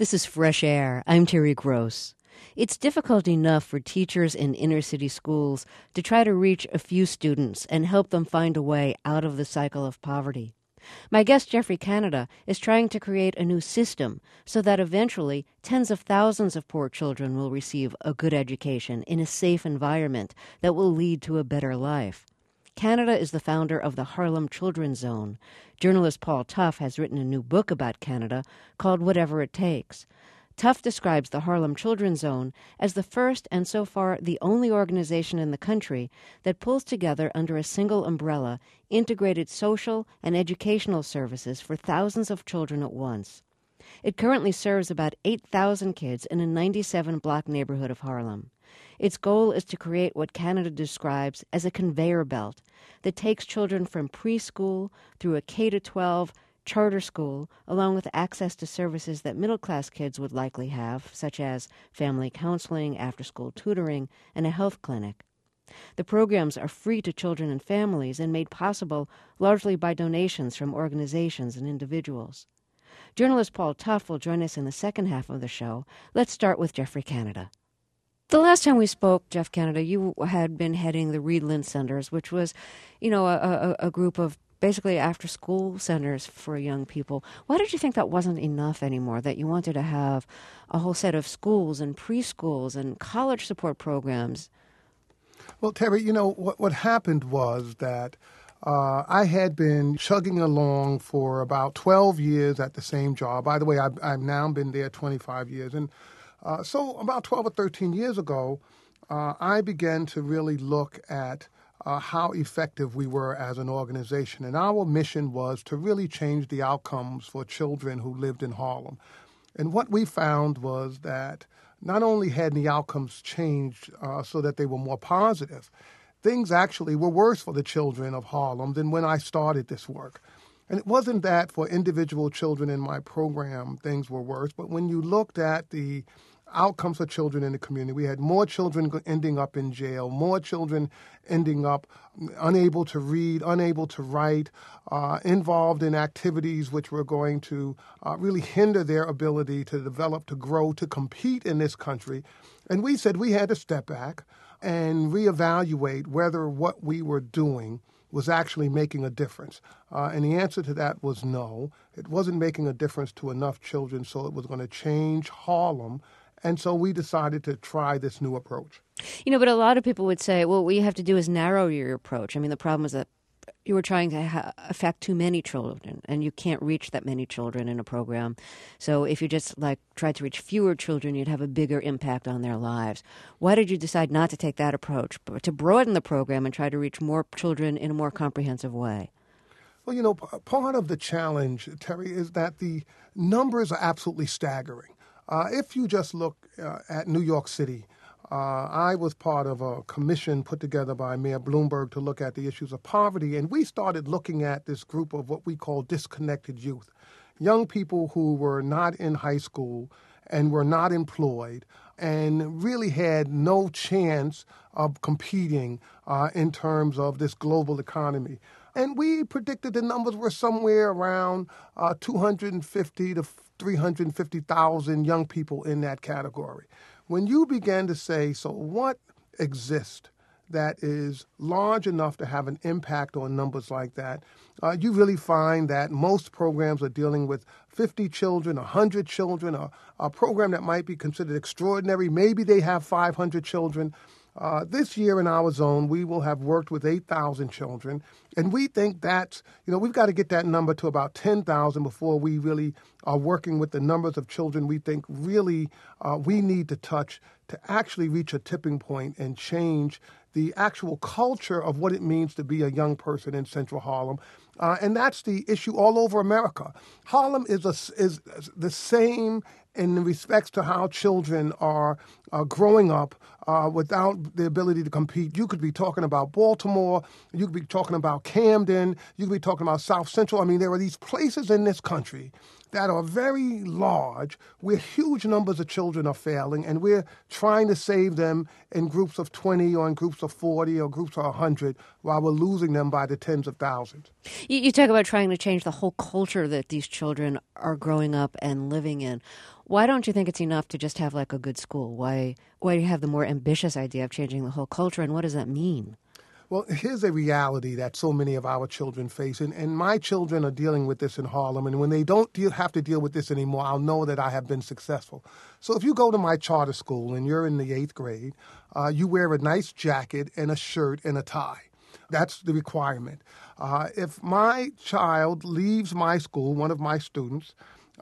This is Fresh Air. I'm Terry Gross. It's difficult enough for teachers in inner-city schools to try to reach a few students and help them find a way out of the cycle of poverty. My guest, Geoffrey Canada, is trying to create a new system so that eventually tens of thousands of poor children will receive a good education in a safe environment that will lead to a better life. Canada is the founder of the Harlem Children's Zone. Journalist Paul Tough has written a new book about Canada called Whatever It Takes. Tough describes the Harlem Children's Zone as the first and so far the only organization in the country that pulls together under a single umbrella integrated social and educational services for thousands of children at once. It currently serves about 8,000 kids in a 97-block neighborhood of Harlem. Its goal is to create what Canada describes as a conveyor belt that takes children from preschool through a K-12 charter school, along with access to services that middle-class kids would likely have, such as family counseling, after-school tutoring, and a health clinic. The programs are free to children and families and made possible largely by donations from organizations and individuals. Journalist Paul Tough will join us in the second half of the show. Let's start with Geoffrey Canada. The last time we spoke, Jeff Canada, you had been heading the Reed Lynn Centers, which was, a group of basically after-school centers for young people. Why did you think that wasn't enough anymore, that you wanted to have a whole set of schools and preschools and college support programs? Well, Terry, what happened was that I had been chugging along for about 12 years at the same job. By the way, I've now been there 25 years. And so about 12 or 13 years ago, I began to really look at how effective we were as an organization. And our mission was to really change the outcomes for children who lived in Harlem. And what we found was that not only had the outcomes changed so that they were more positive, things actually were worse for the children of Harlem than when I started this work. And it wasn't that for individual children in my program things were worse, but when you looked at the outcomes for children in the community, we had more children ending up in jail, more children ending up unable to read, unable to write, involved in activities which were going to really hinder their ability to develop, to grow, to compete in this country. And we said we had to step back and reevaluate whether what we were doing was actually making a difference. And the answer to that was no. It wasn't making a difference to enough children, so it was going to change Harlem. And so we decided to try this new approach. But a lot of people would say, well, what you have to do is narrow your approach. I mean, the problem is that you were trying to affect too many children, and you can't reach that many children in a program. So if you just tried to reach fewer children, you'd have a bigger impact on their lives. Why did you decide not to take that approach, but to broaden the program and try to reach more children in a more comprehensive way? Well, part of the challenge, Terry, is that the numbers are absolutely staggering. If you just look at New York City, I was part of a commission put together by Mayor Bloomberg to look at the issues of poverty, and we started looking at this group of what we call disconnected youth, young people who were not in high school and were not employed and really had no chance of competing in terms of this global economy. And we predicted the numbers were somewhere around 250 to 350,000 young people in that category. When you began to say, so what exists that is large enough to have an impact on numbers like that, you really find that most programs are dealing with 50 children, 100 children, a program that might be considered extraordinary. Maybe they have 500 children. This year in our zone, we will have worked with 8,000 children, and we think that's, we've got to get that number to about 10,000 before we really are working with the numbers of children we think really we need to touch to actually reach a tipping point and change the actual culture of what it means to be a young person in Central Harlem. And that's the issue all over America. Harlem is the same in respects to how children are growing up without the ability to compete. You could be talking about Baltimore, you could be talking about Camden, you could be talking about South Central. I mean, there are these places in this country that are very large, where huge numbers of children are failing, and we're trying to save them in groups of 20 or in groups of 40 or groups of 100 while we're losing them by the tens of thousands. You talk about trying to change the whole culture that these children are growing up and living in. Why don't you think it's enough to just have like a good school? Why do you have the more ambitious idea of changing the whole culture, and what does that mean? Well, here's a reality that so many of our children face, and my children are dealing with this in Harlem, and when they don't have to deal with this anymore, I'll know that I have been successful. So if you go to my charter school and you're in the 8th grade, you wear a nice jacket and a shirt and a tie. That's the requirement. If my child leaves my school, one of my students,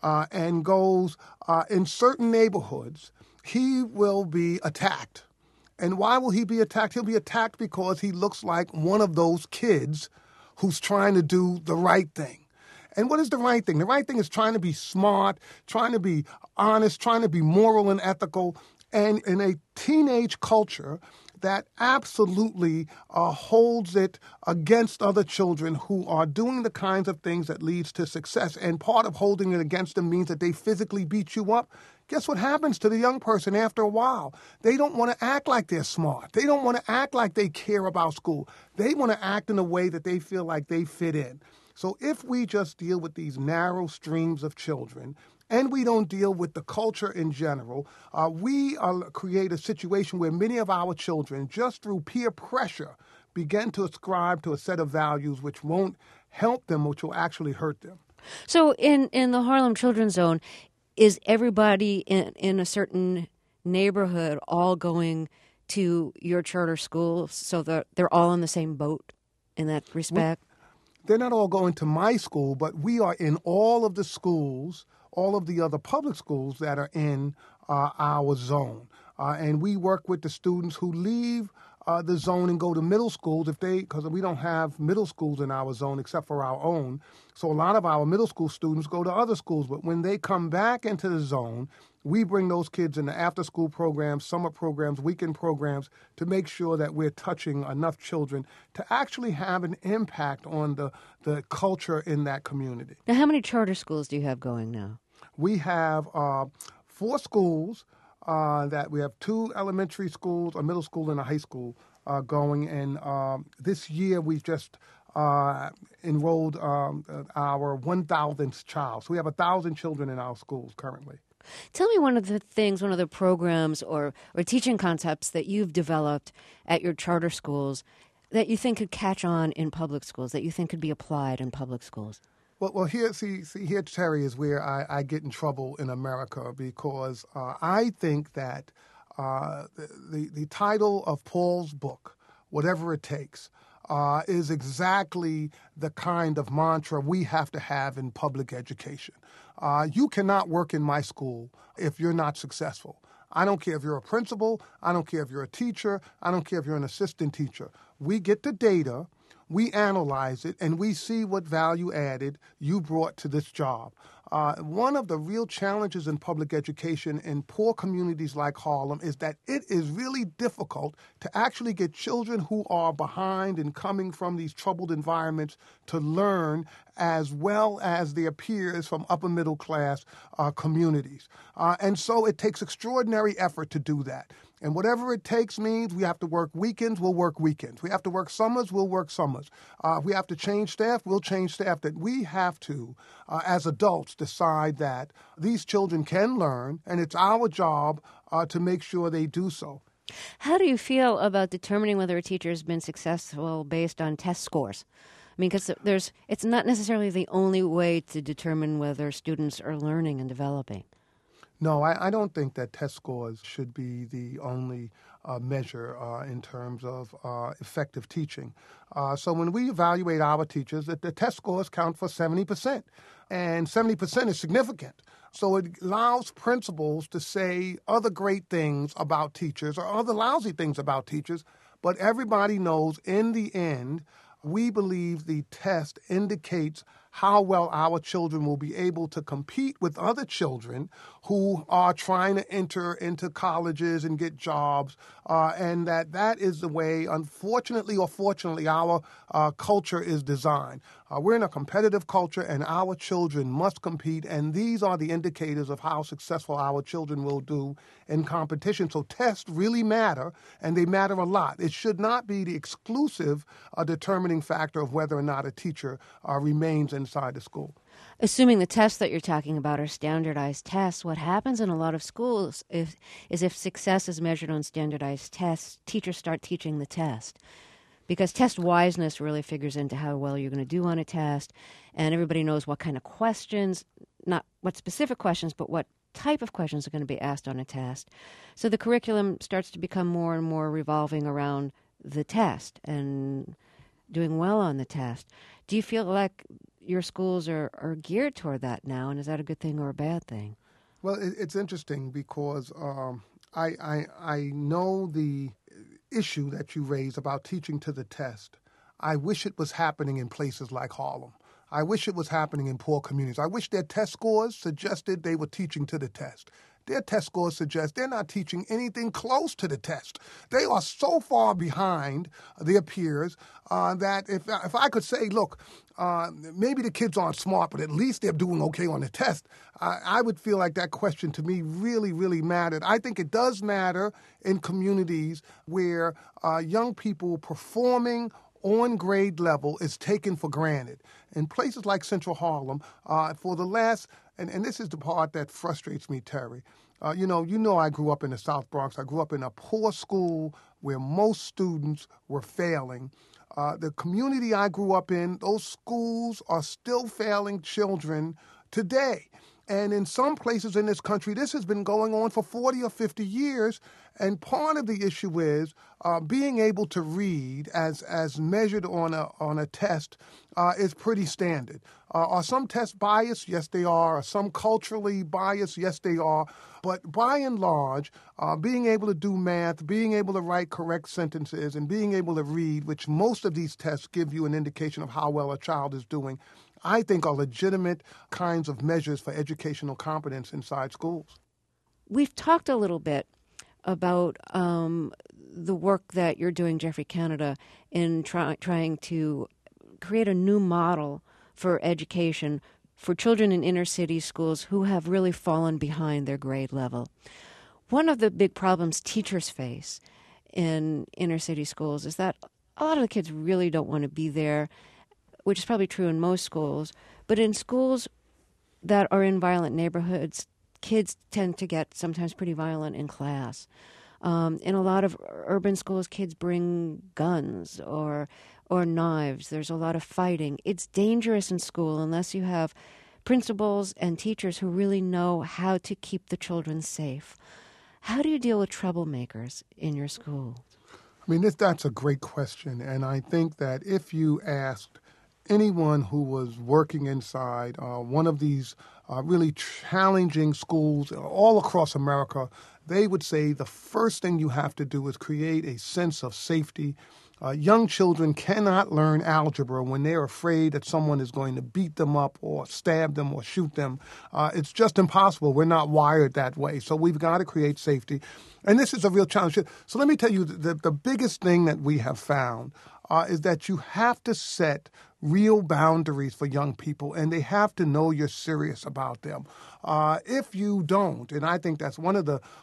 and goes in certain neighborhoods, he will be attacked. And why will he be attacked? He'll be attacked because he looks like one of those kids who's trying to do the right thing. And what is the right thing? The right thing is trying to be smart, trying to be honest, trying to be moral and ethical. And in a teenage culture that absolutely holds it against other children who are doing the kinds of things that leads to success. And part of holding it against them means that they physically beat you up. Guess what happens to the young person after a while? They don't want to act like they're smart. They don't want to act like they care about school. They want to act in a way that they feel like they fit in. So if we just deal with these narrow streams of children, and we don't deal with the culture in general, we create a situation where many of our children, just through peer pressure, begin to ascribe to a set of values which won't help them, which will actually hurt them. So in the Harlem Children's Zone, is everybody in a certain neighborhood all going to your charter school so that they're all in the same boat in that respect? They're not all going to my school, but we are in all of the schools, all of the other public schools that are in our zone. And we work with the students who leave the zone and go to middle schools because we don't have middle schools in our zone except for our own. So a lot of our middle school students go to other schools. But when they come back into the zone, we bring those kids into after-school programs, summer programs, weekend programs to make sure that we're touching enough children to actually have an impact on the culture in that community. Now, how many charter schools do you have going now? We have 4 schools. That we have 2 elementary schools, a middle school and a high school going. And this year we've just enrolled our 1,000th child. So we have 1,000 children in our schools currently. Tell me one of the programs or teaching concepts that you've developed at your charter schools that you think could catch on in public schools, that you think could be applied in public schools. Well, here, here, Terry, is where I get in trouble in America because I think that the title of Paul's book, Whatever It Takes, is exactly the kind of mantra we have to have in public education. You cannot work in my school if you're not successful. I don't care if you're a principal. I don't care if you're a teacher. I don't care if you're an assistant teacher. We get the data. We analyze it, and we see what value added you brought to this job. One of the real challenges in public education in poor communities like Harlem is that it is really difficult to actually get children who are behind and coming from these troubled environments to learn as well as their peers from upper middle class communities. And so it takes extraordinary effort to do that. And whatever it takes means we have to work weekends, we'll work weekends. We have to work summers, we'll work summers. If we have to change staff, we'll change staff. That we have to, as adults, decide that these children can learn, and it's our job to make sure they do so. How do you feel about determining whether a teacher has been successful based on test scores? I mean, because it's not necessarily the only way to determine whether students are learning and developing. No, I don't think that test scores should be the only measure in terms of effective teaching. So when we evaluate our teachers, the test scores count for 70%, and 70% is significant. So it allows principals to say other great things about teachers or other lousy things about teachers, but everybody knows in the end, we believe the test indicates how well our children will be able to compete with other children who are trying to enter into colleges and get jobs, and that is the way, unfortunately or fortunately, our culture is designed. We're in a competitive culture, and our children must compete, and these are the indicators of how successful our children will do in competition. So tests really matter, and they matter a lot. It should not be the exclusive determining factor of whether or not a teacher remains inside the school. Assuming the tests that you're talking about are standardized tests, what happens in a lot of schools is if success is measured on standardized tests, teachers start teaching the test. Because test wiseness really figures into how well you're going to do on a test, and everybody knows what kind of questions, not what specific questions, but what type of questions are going to be asked on a test. So the curriculum starts to become more and more revolving around the test and doing well on the test. Do you feel like your schools are geared toward that now, and is that a good thing or a bad thing? Well, it's interesting because I know the issue that you raised about teaching to the test. I wish it was happening in places like Harlem. I wish it was happening in poor communities. I wish their test scores suggested they were teaching to the test. Their test scores suggest they're not teaching anything close to the test. They are so far behind their peers that if I could say, look, maybe the kids aren't smart, but at least they're doing okay on the test, I would feel like that question to me really, really mattered. I think it does matter in communities where young people performing on grade level is taken for granted. In places like Central Harlem, for the last, and this is the part that frustrates me, Terry. You know, I grew up in the South Bronx. I grew up in a poor school where most students were failing. The community I grew up in, those schools are still failing children today. And in some places in this country, this has been going on for 40 or 50 years. And part of the issue is being able to read as measured on a test is pretty standard. Are some tests biased? Yes, they are. Are some culturally biased? Yes, they are. But by and large, being able to do math, being able to write correct sentences, and being able to read, which most of these tests give you an indication of how well a child is doing, I think are legitimate kinds of measures for educational competence inside schools. We've talked a little bit about the work that you're doing, Geoffrey Canada, in trying to create a new model for education for children in inner city schools who have really fallen behind their grade level. One of the big problems teachers face in inner city schools is that a lot of the kids really don't want to be there, which is probably true in most schools. But in schools that are in violent neighborhoods, kids tend to get sometimes pretty violent in class. In a lot of urban schools, kids bring guns or knives. There's a lot of fighting. It's dangerous in school unless you have principals and teachers who really know how to keep the children safe. How do you deal with troublemakers in your school? I mean, that's a great question. And I think that if you asked anyone who was working inside one of these really challenging schools all across America, they would say the first thing you have to do is create a sense of safety. Young children cannot learn algebra when they're afraid that someone is going to beat them up or stab them or shoot them. It's just impossible. We're not wired that way. So we've got to create safety. And this is a real challenge. So let me tell you, the biggest thing that we have found is that you have to set real boundaries for young people, and they have to know you're serious about them. If you don't, and I think that's one of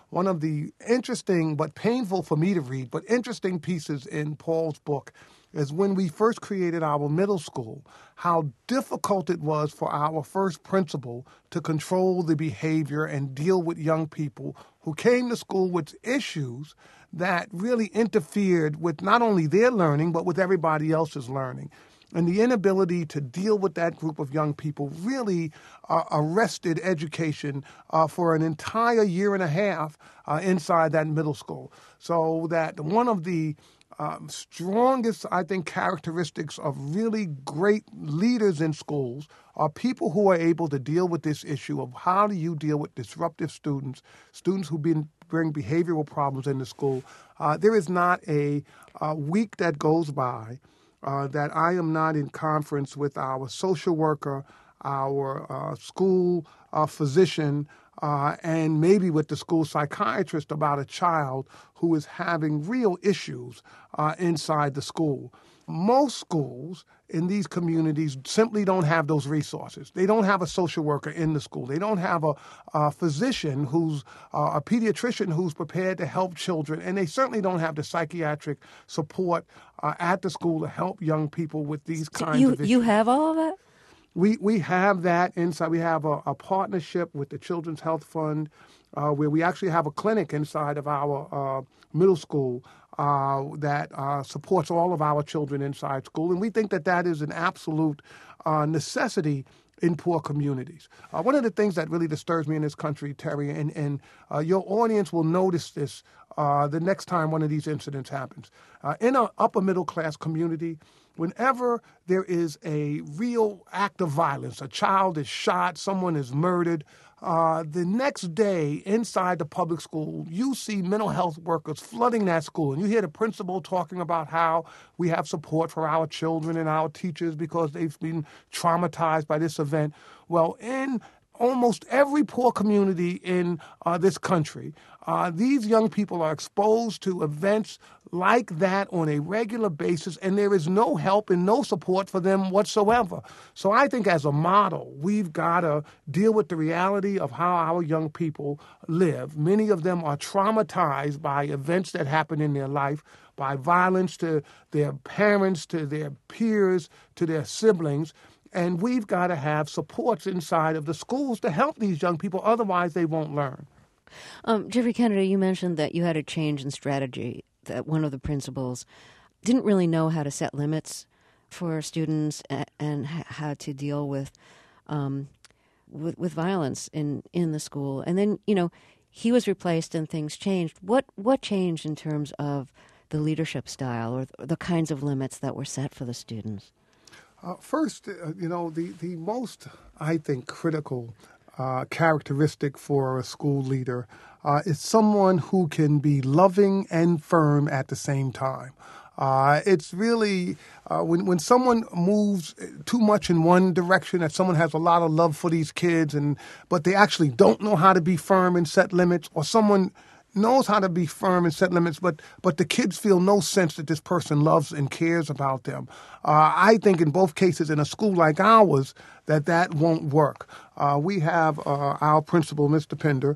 the interesting but painful for me to read, but interesting pieces in Paul's book, is when we first created our middle school, how difficult it was for our first principal to control the behavior and deal with young people who came to school with issues that really interfered with not only their learning, but with everybody else's learning. And the inability to deal with that group of young people really arrested education for an entire year and a half inside that middle school. So that one of the strongest, I think, characteristics of really great leaders in schools are people who are able to deal with this issue of how do you deal with disruptive students who bring behavioral problems into school. There is not a week that goes by that I am not in conference with our social worker, our school physician, and maybe with the school psychiatrist about a child who is having real issues inside the school. Most schools in these communities simply don't have those resources. They don't have a social worker in the school. They don't have a physician who's a pediatrician who's prepared to help children, and they certainly don't have the psychiatric support at the school to help young people with these kinds of issues. You have all of that? We have that inside. We have a partnership with the Children's Health Fund where we actually have a clinic inside of our middle school that supports all of our children inside school. And we think that that is an absolute necessity in poor communities. One of the things that really disturbs me in this country, Terry, and your audience will notice this the next time one of these incidents happens. In an upper middle class community, whenever there is a real act of violence, a child is shot, someone is murdered, the next day inside the public school, you see mental health workers flooding that school. And you hear the principal talking about how we have support for our children and our teachers because they've been traumatized by this event. Well, in almost every poor community in this country, these young people are exposed to events like that on a regular basis, and there is no help and no support for them whatsoever. So I think as a model, we've got to deal with the reality of how our young people live. Many of them are traumatized by events that happen in their life, by violence to their parents, to their peers, to their siblings. And we've got to have supports inside of the schools to help these young people. Otherwise, they won't learn. Jeffrey Kennedy, you mentioned that you had a change in strategy, that one of the principals didn't really know how to set limits for students and how to deal with violence in the school. And then, he was replaced and things changed. What changed in terms of the leadership style or the kinds of limits that were set for the students? First, the most, I think, critical characteristic for a school leader is someone who can be loving and firm at the same time. It's really when someone moves too much in one direction, that someone has a lot of love for these kids, but they actually don't know how to be firm and set limits, or someone knows how to be firm and set limits, but the kids feel no sense that this person loves and cares about them. I think in both cases, in a school like ours, that won't work. We have our principal, Mr. Pender,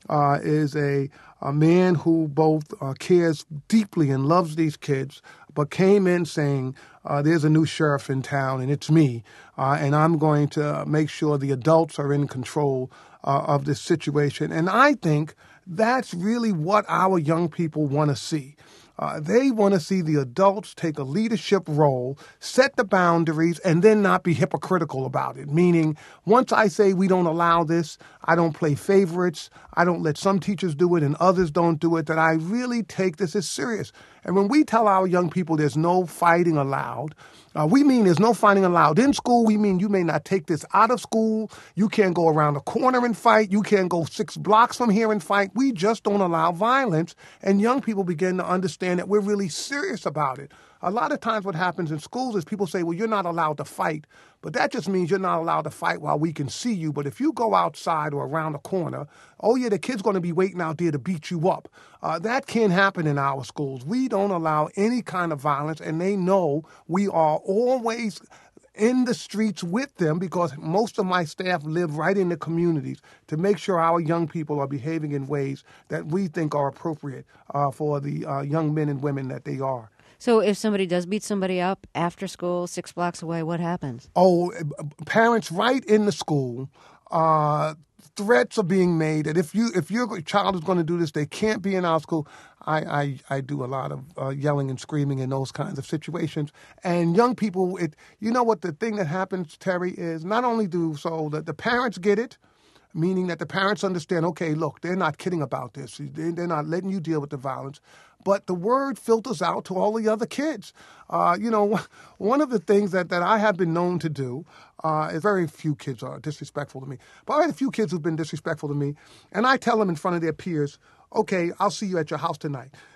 is a man who both cares deeply and loves these kids, but came in saying, there's a new sheriff in town, and it's me, and I'm going to make sure the adults are in control of this situation. And I think that's really what our young people want to see. They want to see the adults take a leadership role, set the boundaries, and then not be hypocritical about it. Meaning, once I say we don't allow this, I don't play favorites, I don't let some teachers do it and others don't do it, that I really take this as serious. And when we tell our young people there's no fighting allowed, we mean there's no fighting allowed in school. We mean you may not take this out of school. You can't go around the corner and fight. You can't go 6 blocks from here and fight. We just don't allow violence. And young people begin to understand that we're really serious about it. A lot of times what happens in schools is people say, well, you're not allowed to fight. But that just means you're not allowed to fight while we can see you. But if you go outside or around the corner, oh, yeah, the kid's going to be waiting out there to beat you up. That can't happen in our schools. We don't allow any kind of violence, and they know we are always in the streets with them because most of my staff live right in the communities to make sure our young people are behaving in ways that we think are appropriate for the young men and women that they are. So if somebody does beat somebody up after school, 6 blocks away, what happens? Oh, parents right in the school, threats are being made that if your child is going to do this, they can't be in our school. I do a lot of yelling and screaming in those kinds of situations. And young people, you know what the thing that happens, Terry, is not only do so that the parents get it, meaning that the parents understand, okay, look, they're not kidding about this. They're not letting you deal with the violence. But the word filters out to all the other kids. One of the things that I have been known to do is very few kids are disrespectful to me. But I had a few kids who've been disrespectful to me. And I tell them in front of their peers, okay, I'll see you at your house tonight.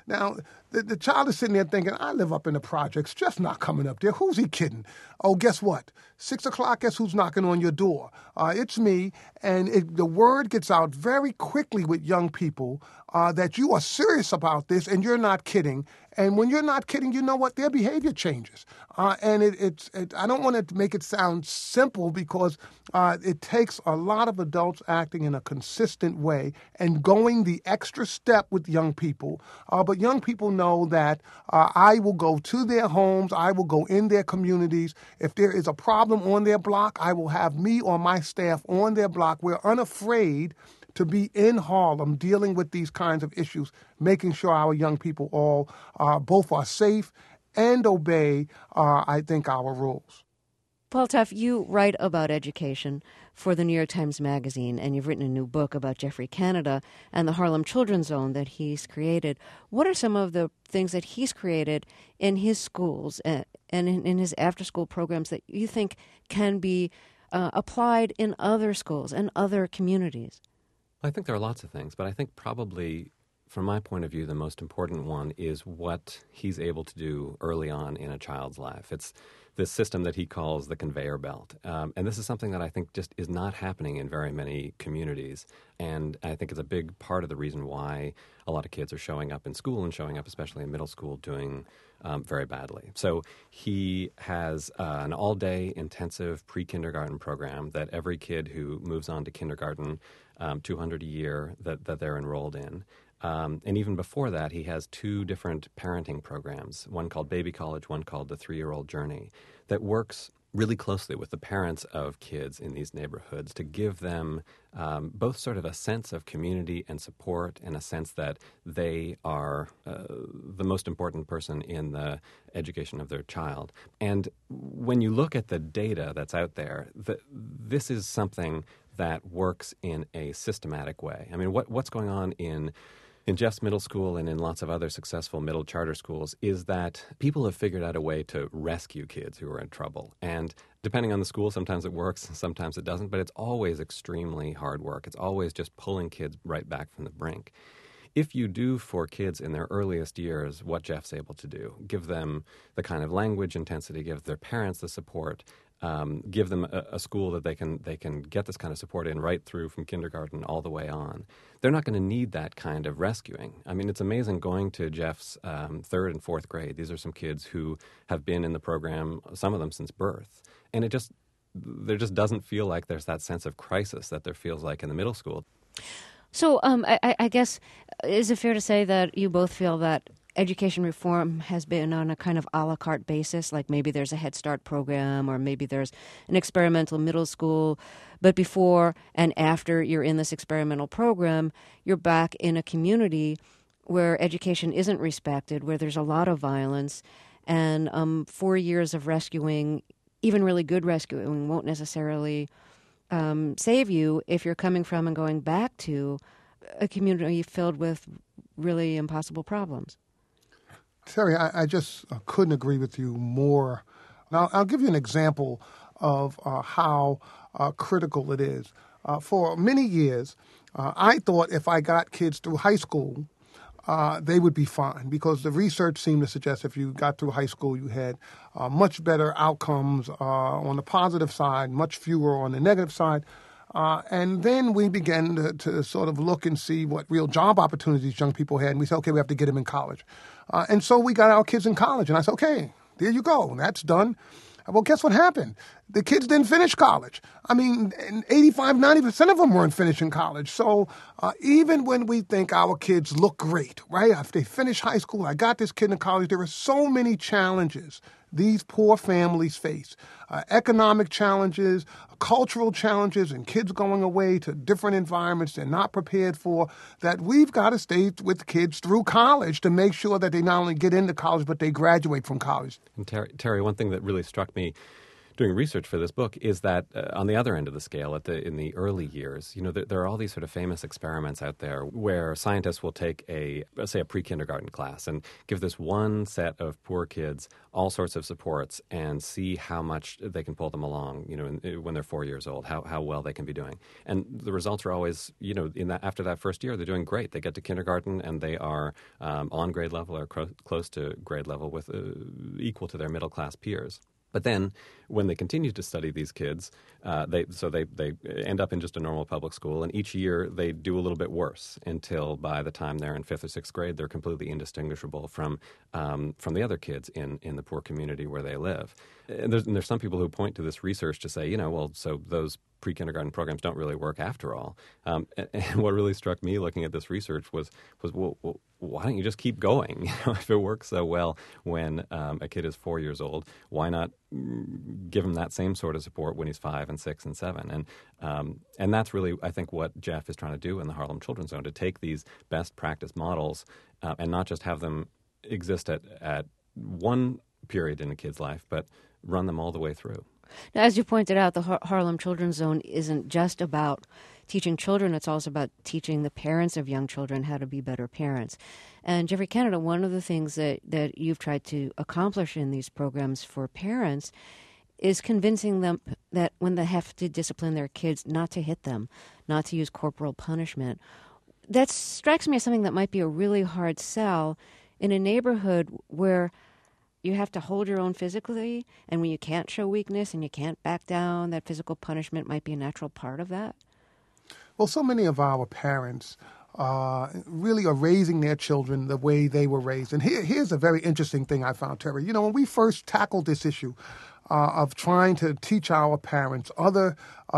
Now, the child is sitting there thinking, I live up in the projects, Jeff's not coming up there. Who's he kidding? Oh, guess what? 6 o'clock, guess who's knocking on your door? It's me. And the word gets out very quickly with young people that you are serious about this and you're not kidding. And when you're not kidding, you know what? Their behavior changes. And I don't want to make it sound simple because it takes a lot of adults acting in a consistent way and going the extra step with young people. But young people know that I will go to their homes. I will go in their communities. If there is a problem on their block, I will have me or my staff on their block. We're unafraid to be in Harlem dealing with these kinds of issues, making sure our young people all both are safe and obey, I think, our rules. Paul Tough, you write about education for the New York Times Magazine, and you've written a new book about Geoffrey Canada and the Harlem Children's Zone that he's created. What are some of the things that he's created in his schools and in his after-school programs that you think can be applied in other schools and other communities? I think there are lots of things, but I think probably, from my point of view, the most important one is what he's able to do early on in a child's life. It's this system that he calls the conveyor belt. And this is something that I think just is not happening in very many communities. And I think it's a big part of the reason why a lot of kids are showing up in school and showing up especially in middle school doing very badly. So he has an all-day intensive pre-kindergarten program that every kid who moves on to kindergarten, 200 a year, that they're enrolled in. And even before that, he has 2 different parenting programs, one called Baby College, one called the 3-Year-Old Journey, that works really closely with the parents of kids in these neighborhoods to give them both sort of a sense of community and support and a sense that they are the most important person in the education of their child. And when you look at the data that's out there, this is something that works in a systematic way. I mean, what's going on in Jeff's middle school and in lots of other successful middle charter schools is that people have figured out a way to rescue kids who are in trouble. And depending on the school, sometimes it works, sometimes it doesn't, but it's always extremely hard work. It's always just pulling kids right back from the brink. If you do for kids in their earliest years what Jeff's able to do, give them the kind of language intensity, give their parents the support, give them a school that they can get this kind of support in right through from kindergarten all the way on, they're not going to need that kind of rescuing. I mean, it's amazing going to Jeff's 3rd and 4th grade. These are some kids who have been in the program, some of them since birth, and there just doesn't feel like there's that sense of crisis that there feels like in the middle school. So I guess, is it fair to say that you both feel that education reform has been on a kind of a la carte basis, like maybe there's a Head Start program or maybe there's an experimental middle school, but before and after you're in this experimental program, you're back in a community where education isn't respected, where there's a lot of violence, and 4 years of rescuing, even really good rescuing, won't necessarily save you if you're coming from and going back to a community filled with really impossible problems. Terry, I just couldn't agree with you more. Now, I'll give you an example of how critical it is. For many years, I thought if I got kids through high school, they would be fine because the research seemed to suggest if you got through high school, you had much better outcomes on the positive side, much fewer on the negative side. And then we began to sort of look and see what real job opportunities young people had. And we said, okay, we have to get them in college. And so we got our kids in college. And I said, okay, there you go. That's done. Well, guess what happened? The kids didn't finish college. I mean, 85, 90% of them weren't finishing college. So even when we think our kids look great, right? If they finish high school, I got this kid in college, there are so many challenges these poor families face. Economic challenges, cultural challenges, and kids going away to different environments they're not prepared for, that we've got to stay with kids through college to make sure that they not only get into college, but they graduate from college. And Terry, one thing that really struck me doing research for this book is that on the other end of the scale, in the early years, there are all these sort of famous experiments out there where scientists will take let's say a pre-kindergarten class and give this one set of poor kids all sorts of supports and see how much they can pull them along, when they're 4 years old, how well they can be doing. And the results are always, after that first year, they're doing great. They get to kindergarten and they are on grade level or close to grade level with equal to their middle class peers. But then, when they continue to study these kids, they end up in just a normal public school, and each year they do a little bit worse until by the time they're in 5th or 6th grade, they're completely indistinguishable from the other kids in the poor community where they live. And there's some people who point to this research to say, so those pre-kindergarten programs don't really work after all. And what really struck me looking at this research was well, why don't you just keep going? If it works so well when a kid is 4 years old, why not give him that same sort of support when he's 5 and 6 and 7? And that's really, I think, what Jeff is trying to do in the Harlem Children's Zone, to take these best practice models and not just have them exist at one period in a kid's life, but run them all the way through. Now, as you pointed out, the Harlem Children's Zone isn't just about teaching children. It's also about teaching the parents of young children how to be better parents. And Jeffrey Canada, one of the things that you've tried to accomplish in these programs for parents is convincing them that when they have to discipline their kids, not to hit them, not to use corporal punishment. That strikes me as something that might be a really hard sell in a neighborhood where you have to hold your own physically, and when you can't show weakness and you can't back down, that physical punishment might be a natural part of that. Well, so many of our parents really are raising their children the way they were raised. And here's a very interesting thing I found, Terry. When we first tackled this issue of trying to teach our parents other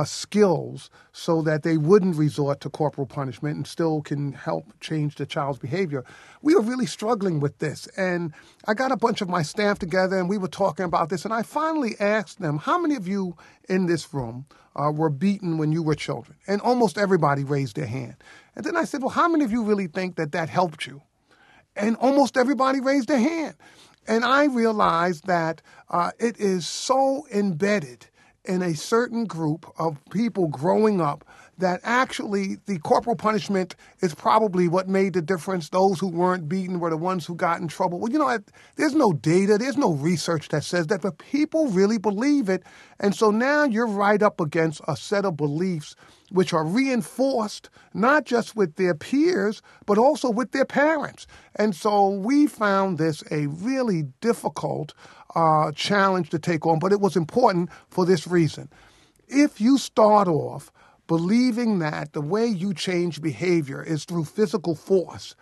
skills so that they wouldn't resort to corporal punishment and still can help change the child's behavior, we were really struggling with this. And I got a bunch of my staff together and we were talking about this. And I finally asked them, how many of you in this room were beaten when you were children? And almost everybody raised their hand. And then I said, well, how many of you really think that helped you? And almost everybody raised their hand. And I realized that it is so embedded in a certain group of people growing up that actually the corporal punishment is probably what made the difference. Those who weren't beaten were the ones who got in trouble. Well, there's no data, there's no research that says that, but people really believe it. And so now you're right up against a set of beliefs which are reinforced not just with their peers, but also with their parents. And so we found this a really difficult challenge to take on, but it was important for this reason. If you start off believing that the way you change behavior is through physical force,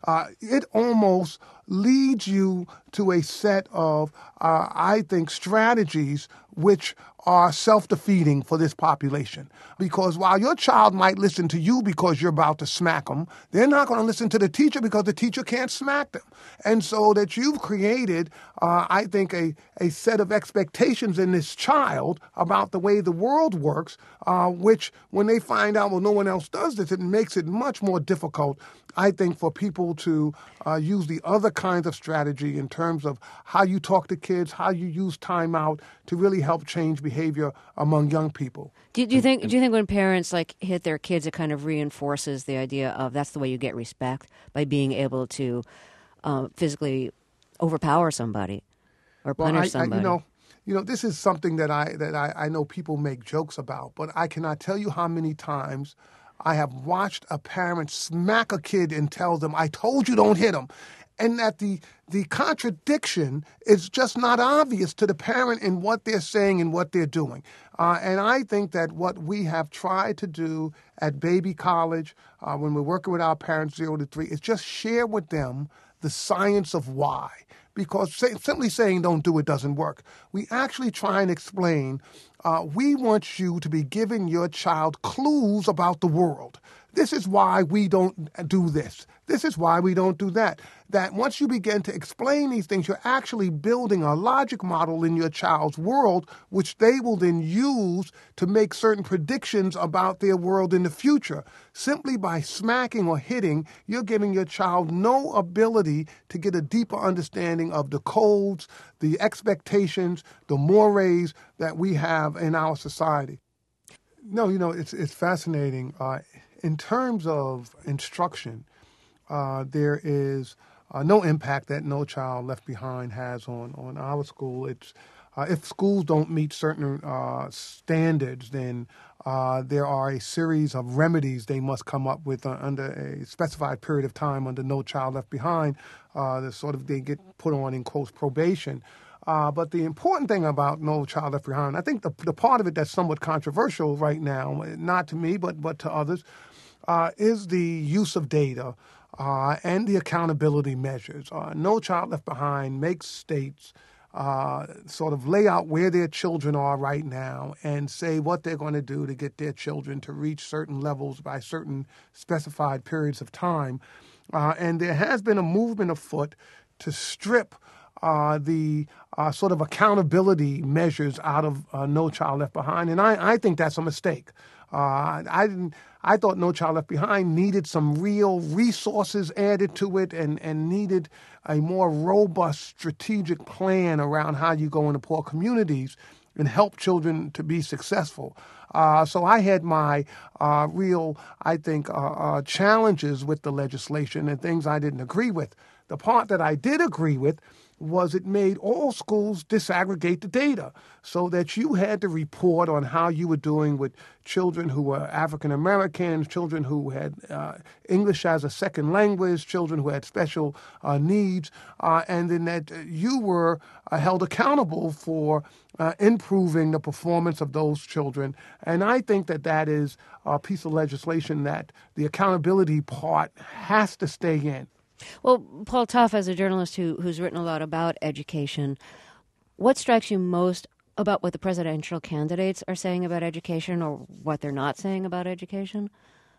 it almost leads you to a set of, I think, strategies which are self-defeating for this population. Because while your child might listen to you because you're about to smack them, they're not going to listen to the teacher because the teacher can't smack them. And so that you've created, I think, a set of expectations in this child about the way the world works, which when they find out, well, no one else does this, it makes it much more difficult, I think, for people to use the other kinds of strategy in terms of how you talk to kids, how you use timeout to really help change behavior among young people. Do you think when parents hit their kids, it kind of reinforces the idea of that's the way you get respect, by being able to physically overpower somebody or punish somebody? This is something that I know people make jokes about, but I cannot tell you how many times I have watched a parent smack a kid and tell them, I told you don't hit him. And that the contradiction is just not obvious to the parent in what they're saying and what they're doing. And I think that what we have tried to do at Baby College, when we're working with our parents 0 to 3, is just share with them the science of why. Because simply saying don't do it doesn't work. We actually try and explain, we want you to be giving your child clues about the world. this is why we don't do this. This is why we don't do that. That once you begin to explain these things, you're actually building a logic model in your child's world, which they will then use to make certain predictions about their world in the future. Simply by smacking or hitting, you're giving your child no ability to get a deeper understanding of the codes, the expectations, the mores that we have in our society. No, it's fascinating. In terms of instruction, there is no impact that No Child Left Behind has on our school. It's if schools don't meet certain standards, then there are a series of remedies they must come up with under a specified period of time under No Child Left Behind. They get put on in quotes probation. But the important thing about No Child Left Behind, I think the part of it that's somewhat controversial right now, not to me but to others, is the use of data and the accountability measures. No Child Left Behind makes states sort of lay out where their children are right now and say what they're going to do to get their children to reach certain levels by certain specified periods of time. And there has been a movement afoot to strip the sort of accountability measures out of No Child Left Behind, and I think that's a mistake. I thought No Child Left Behind needed some real resources added to it and needed a more robust strategic plan around how you go into poor communities and help children to be successful. So I had my real, I think, challenges with the legislation and things I didn't agree with. The part that I did agree with was it made all schools disaggregate the data so that you had to report on how you were doing with children who were African Americans, children who had English as a second language, children who had special needs, and then that you were held accountable for improving the performance of those children. And I think that is a piece of legislation that the accountability part has to stay in. Well, Paul Tough, as a journalist who's written a lot about education, what strikes you most about what the presidential candidates are saying about education or what they're not saying about education?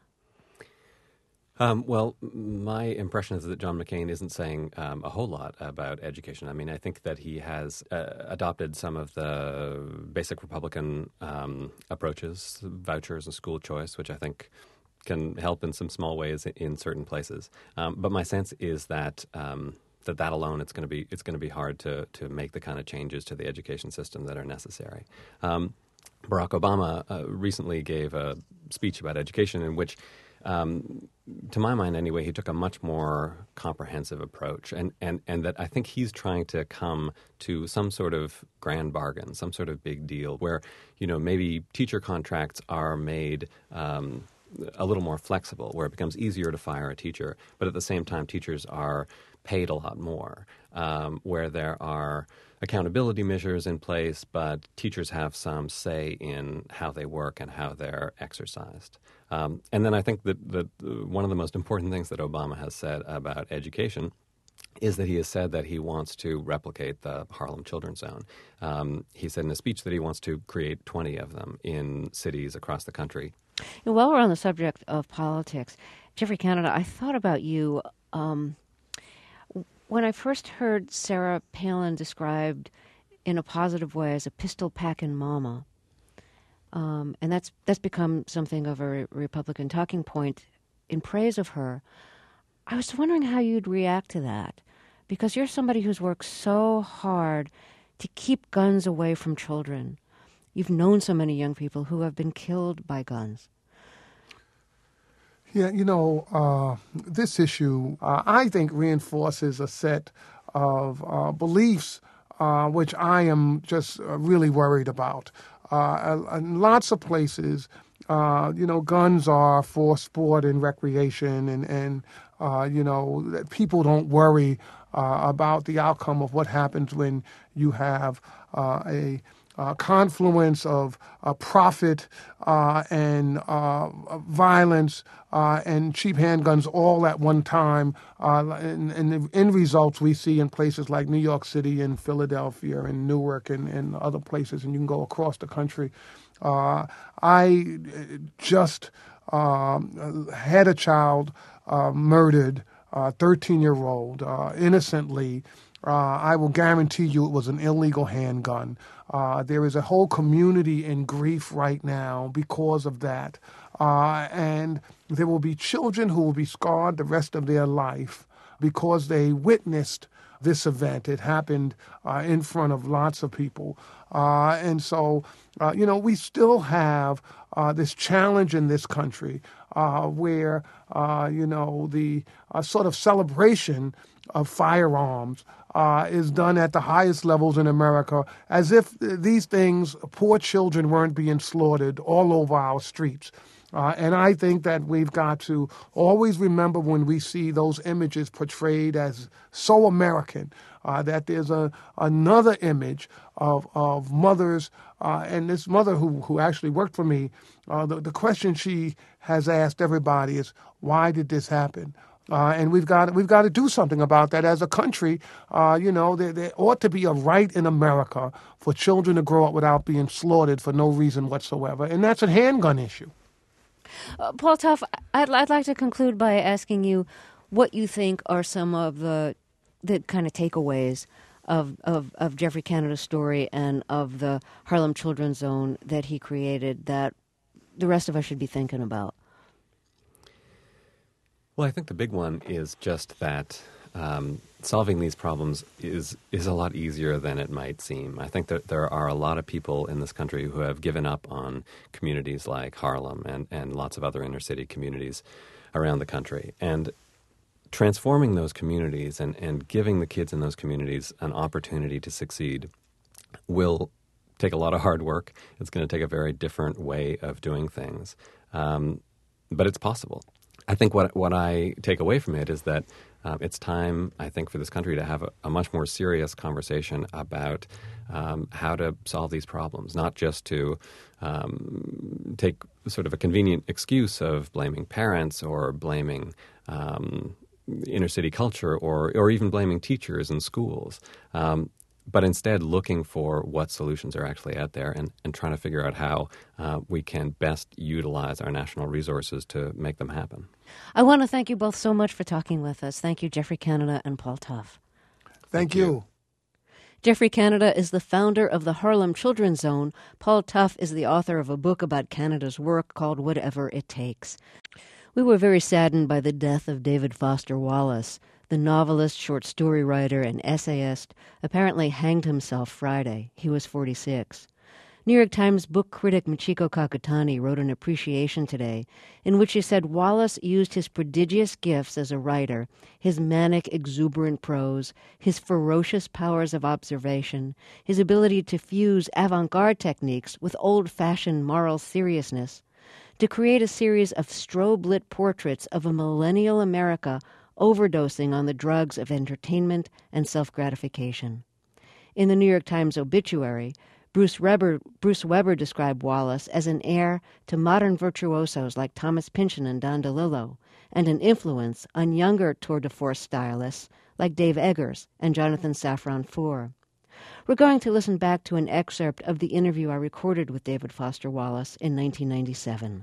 Well, my impression is that John McCain isn't saying a whole lot about education. I mean, I think that he has adopted some of the basic Republican approaches, vouchers and school choice, which I think can help in some small ways in certain places. But my sense is that that alone, it's going to be hard to make the kind of changes to the education system that are necessary. Barack Obama recently gave a speech about education in which, to my mind anyway, he took a much more comprehensive approach, and that I think he's trying to come to some sort of grand bargain, some sort of big deal where, maybe teacher contracts are made a little more flexible, where it becomes easier to fire a teacher, but at the same time teachers are paid a lot more, where there are accountability measures in place, but teachers have some say in how they work and how they're exercised. And then I think that one of the most important things that Obama has said about education is that he has said that he wants to replicate the Harlem Children's Zone. He said in a speech that he wants to create 20 of them in cities across the country. And while we're on the subject of politics, Geoffrey Canada, I thought about you when I first heard Sarah Palin described in a positive way as a pistol-packing mama. And that's become something of a Republican talking point in praise of her. I was wondering how you'd react to that, because you're somebody who's worked so hard to keep guns away from children. You've known so many young people who have been killed by guns. Yeah, this issue, I think, reinforces a set of beliefs which I am just really worried about. In lots of places, guns are for sport and recreation, and people don't worry about the outcome of what happens when you have a confluence of profit and violence and cheap handguns all at one time. And the end results we see in places like New York City and Philadelphia and Newark and other places, and you can go across the country. I just had a child murdered, 13-year-old, innocently, I will guarantee you it was an illegal handgun. There is a whole community in grief right now because of that. And there will be children who will be scarred the rest of their life because they witnessed this event. It happened in front of lots of people. And so, we still have this challenge in this country where, the sort of celebration of firearms is done at the highest levels in America, as if these things, poor children, weren't being slaughtered all over our streets. And I think that we've got to always remember when we see those images portrayed as so American, that there's another image of mothers, and this mother who actually worked for me, the question she has asked everybody is, why did this happen? And we've got to do something about that as a country. There ought to be a right in America for children to grow up without being slaughtered for no reason whatsoever, and that's a handgun issue. Paul Tough, I'd like to conclude by asking you what you think are some of the kind of takeaways of Geoffrey Canada's story and of the Harlem Children's Zone that he created that the rest of us should be thinking about. Well, I think the big one is just that solving these problems is a lot easier than it might seem. I think that there are a lot of people in this country who have given up on communities like Harlem and lots of other inner city communities around the country. And transforming those communities and giving the kids in those communities an opportunity to succeed will take a lot of hard work. It's going to take a very different way of doing things. But it's possible. I think what I take away from it is that it's time, I think, for this country to have a much more serious conversation about how to solve these problems, not just to take sort of a convenient excuse of blaming parents or blaming inner city culture or even blaming teachers in schools. But instead looking for what solutions are actually out there and trying to figure out how we can best utilize our national resources to make them happen. I want to thank you both so much for talking with us. Thank you, Geoffrey Canada and Paul Tough. Thank you. Geoffrey Canada is the founder of the Harlem Children's Zone. Paul Tough is the author of a book about Canada's work called Whatever It Takes. We were very saddened by the death of David Foster Wallace. The novelist, short story writer, and essayist apparently hanged himself Friday. He was 46. New York Times book critic Michiko Kakutani wrote an appreciation today in which she said Wallace used his prodigious gifts as a writer, his manic, exuberant prose, his ferocious powers of observation, his ability to fuse avant-garde techniques with old-fashioned moral seriousness, to create a series of strobe-lit portraits of a millennial America overdosing on the drugs of entertainment and self-gratification. In the New York Times obituary, Bruce Weber described Wallace as an heir to modern virtuosos like Thomas Pynchon and Don DeLillo, and an influence on younger tour de force stylists like Dave Eggers and Jonathan Safran Foer. We're going to listen back to an excerpt of the interview I recorded with David Foster Wallace in 1997.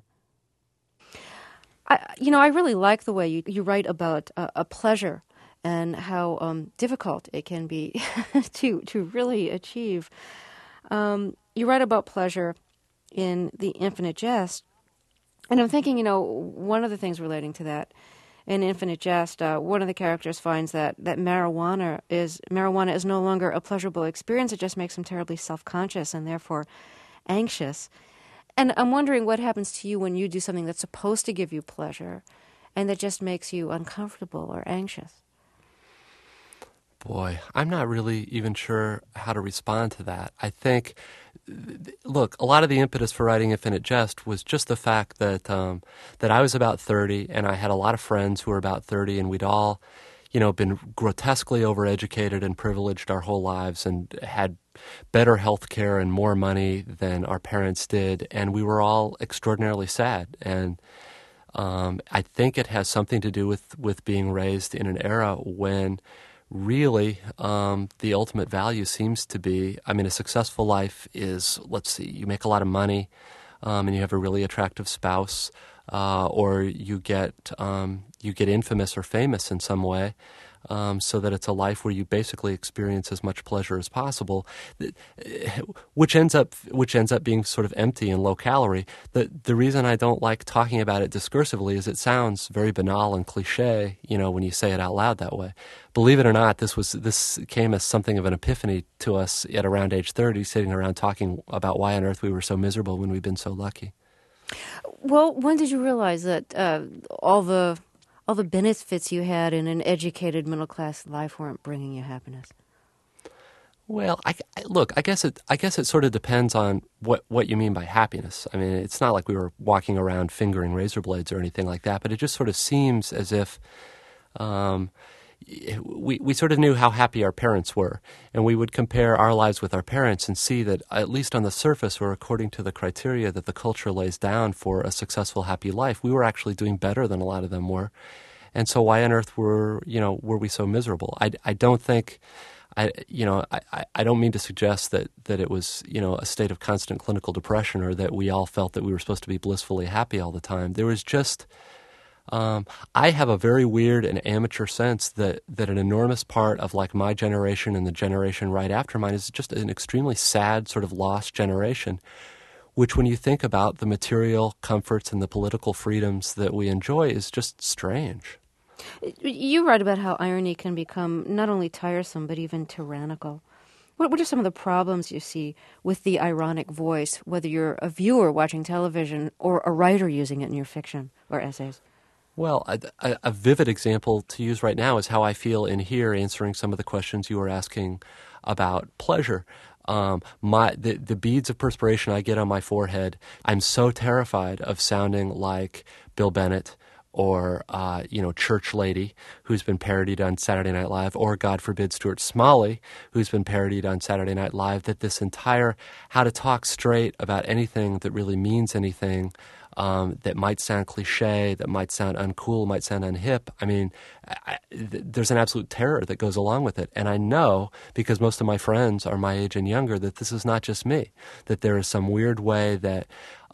I really like the way you write about a pleasure and how difficult it can be to really achieve. You write about pleasure in The Infinite Jest, and I'm thinking, one of the things relating to that, in Infinite Jest, one of the characters finds that marijuana is no longer a pleasurable experience. It just makes him terribly self-conscious and therefore anxious. And I'm wondering what happens to you when you do something that's supposed to give you pleasure and that just makes you uncomfortable or anxious. Boy, I'm not really even sure how to respond to that. I think, look, a lot of the impetus for writing Infinite Jest was just the fact that I was about 30 and I had a lot of friends who were about 30, and we'd all, been grotesquely overeducated and privileged our whole lives and had better health care and more money than our parents did, and we were all extraordinarily sad. And I think it has something to do with being raised in an era when really the ultimate value seems to be, a successful life is, you make a lot of money and you have a really attractive spouse. or you get infamous or famous in some way, so that it's a life where you basically experience as much pleasure as possible, which ends up being sort of empty and low calorie. The reason I don't like talking about it discursively is it sounds very banal and cliche, when you say it out loud that way. Believe it or not, this came as something of an epiphany to us at around age 30, sitting around talking about why on earth we were so miserable when we'd been so lucky. Well, when did you realize that all the benefits you had in an educated middle-class life weren't bringing you happiness? Well, I guess it sort of depends on what you mean by happiness. I mean, it's not like we were walking around fingering razor blades or anything like that, but it just sort of seems as if we sort of knew how happy our parents were, and we would compare our lives with our parents and see that, at least on the surface or according to the criteria that the culture lays down for a successful, happy life, we were actually doing better than a lot of them were. And so why on earth were we so miserable? I don't think, I don't mean to suggest that it was, a state of constant clinical depression, or that we all felt that we were supposed to be blissfully happy all the time. There was just, I have a very weird and amateur sense that an enormous part of like my generation and the generation right after mine is just an extremely sad sort of lost generation, which when you think about the material comforts and the political freedoms that we enjoy is just strange. You write about how irony can become not only tiresome but even tyrannical. What are some of the problems you see with the ironic voice, whether you're a viewer watching television or a writer using it in your fiction or essays? Well, a vivid example to use right now is how I feel in here answering some of the questions you were asking about pleasure. The beads of perspiration I get on my forehead, I'm so terrified of sounding like Bill Bennett or, Church Lady, who's been parodied on Saturday Night Live, or, God forbid, Stuart Smalley, who's been parodied on Saturday Night Live, that this entire how to talk straight about anything that really means anything, that might sound cliche, that might sound uncool, might sound unhip. I mean, there's an absolute terror that goes along with it. And I know, because most of my friends are my age and younger, that this is not just me, that there is some weird way that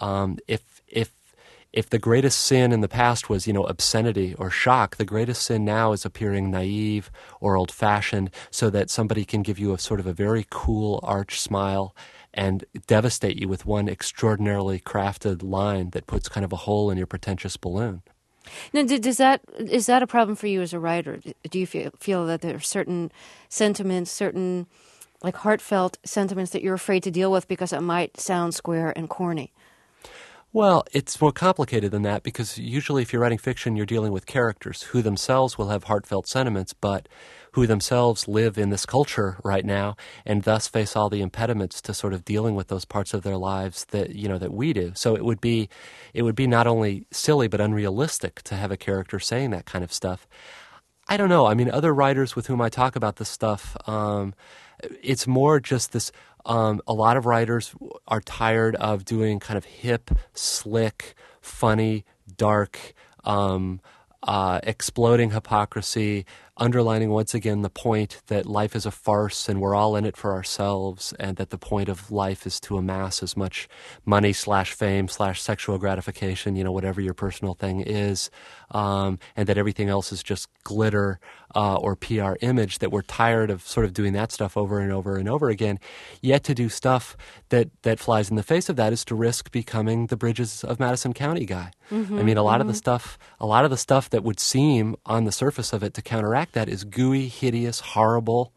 if the greatest sin in the past was, obscenity or shock, the greatest sin now is appearing naive or old-fashioned so that somebody can give you a sort of a very cool arch smile and devastate you with one extraordinarily crafted line that puts kind of a hole in your pretentious balloon. Now, is that a problem for you as a writer? Do you feel that there are certain sentiments, certain like heartfelt sentiments that you're afraid to deal with because it might sound square and corny? Well, it's more complicated than that, because usually if you're writing fiction, you're dealing with characters who themselves will have heartfelt sentiments, but who themselves live in this culture right now and thus face all the impediments to sort of dealing with those parts of their lives that, that we do. So it would be not only silly but unrealistic to have a character saying that kind of stuff. I don't know. I mean, other writers with whom I talk about this stuff, it's more just this. A lot of writers are tired of doing kind of hip, slick, funny, dark, exploding hypocrisy, underlining once again the point that life is a farce and we're all in it for ourselves, and that the point of life is to amass as much money / fame / sexual gratification, whatever your personal thing is, and that everything else is just glitter or PR image, that we're tired of sort of doing that stuff over and over and over again. Yet to do stuff that flies in the face of that is to risk becoming the Bridges of Madison County guy. Mm-hmm, I mean, a lot of the stuff that would seem on the surface of it to counteract that is gooey, hideous, horrible,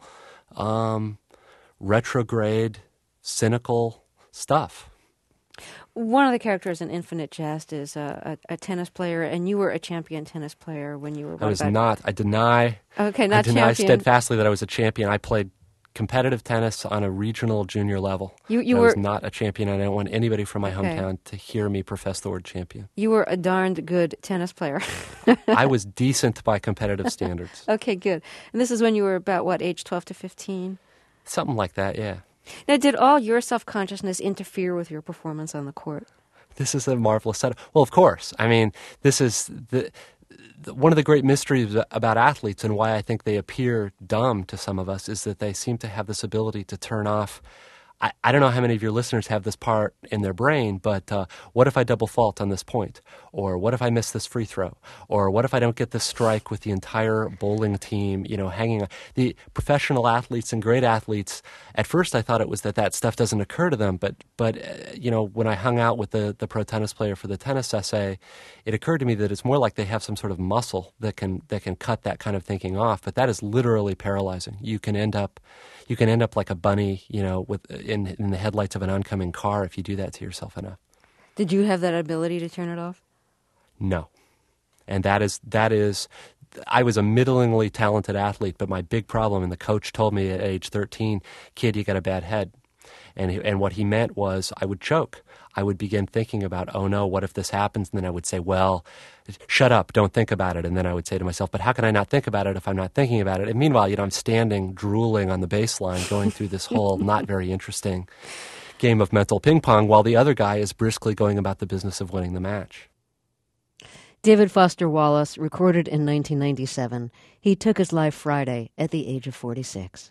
retrograde, cynical stuff. One of the characters in Infinite Jest is a tennis player, and you were a champion tennis player when you were... I was not. I deny. Okay, not champion. I deny steadfastly that I was a champion. I played competitive tennis on a regional junior level. I was not a champion. I don't want anybody from my hometown to hear me profess the word champion. You were a darned good tennis player. I was decent by competitive standards. Okay, good. And this is when you were about, age 12 to 15? Something like that, yeah. Now, did all your self-consciousness interfere with your performance on the court? This is a marvelous setup. Well, of course. I mean, this is one of the great mysteries about athletes, and why I think they appear dumb to some of us, is that they seem to have this ability to turn off, I don't know how many of your listeners have this part in their brain, but what if I double fault on this point? Or what if I miss this free throw? Or what if I don't get this strike with the entire bowling team, hanging on? The professional athletes and great athletes, at first I thought it was that stuff doesn't occur to them, but when I hung out with the pro tennis player for the tennis essay, it occurred to me that it's more like they have some sort of muscle that can cut that kind of thinking off, but that is literally paralyzing. You can end up like a bunny, in the headlights of an oncoming car if you do that to yourself enough. Did you have that ability to turn it off? No. And that is I was a middlingly talented athlete, but my big problem, and the coach told me at age 13, kid, you got a bad head. And what he meant was I would choke. I would begin thinking about, oh no, what if this happens? And then I would say, well, shut up, don't think about it. And then I would say to myself, but how can I not think about it if I'm not thinking about it? And meanwhile, I'm standing, drooling on the baseline, going through this whole not very interesting game of mental ping pong, while the other guy is briskly going about the business of winning the match. David Foster Wallace, recorded in 1997. He took his life Friday at the age of 46.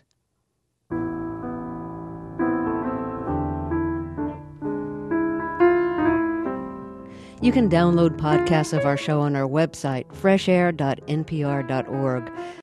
You can download podcasts of our show on our website, freshair.npr.org.